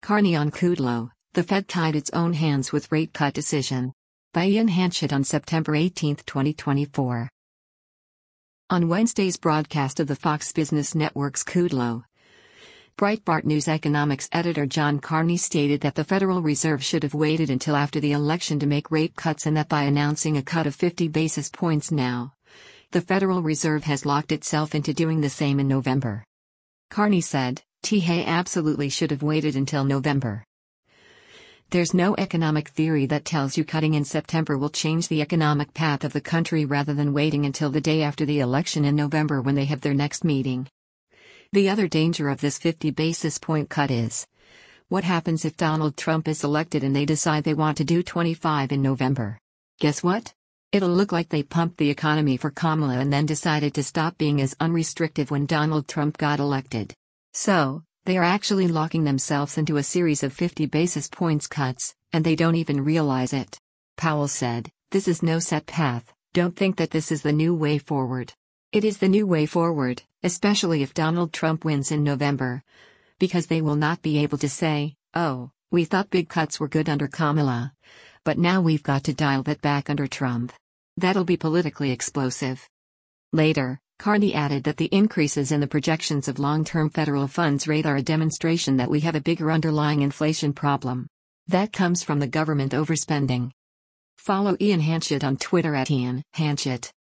Carney on Kudlow, the Fed tied its own hands with rate cut decision. By Ian Hanchett on September 18, 2024. On Wednesday's broadcast of the Fox Business Network's Kudlow, Breitbart News economics editor John Carney stated that the Federal Reserve should have waited until after the election to make rate cuts, and that by announcing a cut of 50 basis points now, the Federal Reserve has locked itself into doing the same in November. Carney said, "They absolutely should have waited until November. There's no economic theory that tells you cutting in September will change the economic path of the country rather than waiting until the day after the election in November when they have their next meeting." The other danger of this 50 basis point cut is, what happens if Donald Trump is elected and they decide they want to do 25 in November? Guess what? It'll look like they pumped the economy for Kamala and then decided to stop being as unrestrictive when Donald Trump got elected. So, they are actually locking themselves into a series of 50 basis points cuts, and they don't even realize it. Powell said, "This is no set path, don't think that this is the new way forward. It is the new way forward, especially if Donald Trump wins in November. Because they will not be able to say, 'Oh, we thought big cuts were good under Kamala, but now we've got to dial that back under Trump.' That'll be politically explosive." Later, Carney added that the increases in the projections of long-term federal funds rate are a demonstration that we have a bigger underlying inflation problem. That comes from the government overspending. Follow Ian Hanchett on Twitter @IanHanchett.